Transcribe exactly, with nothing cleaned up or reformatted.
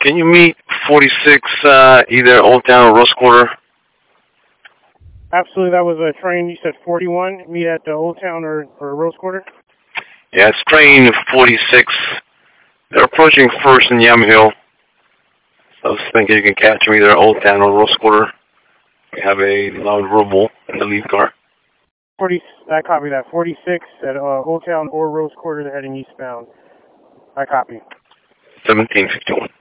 can you meet forty-six, uh, either Old Town or Rose Quarter? Absolutely, that was a train, you said forty-one, meet at uh, Old Town or, or Rose Quarter? Yeah, it's train forty-six. They're approaching First and Yamhill. So I was thinking you can catch them either Old Town or Rose Quarter. We have a loud rumble in the lead car. forty, I copy that. forty-six at uh, Old Town or Rose Quarter, they're heading eastbound. I copy. seventeen fifty-one.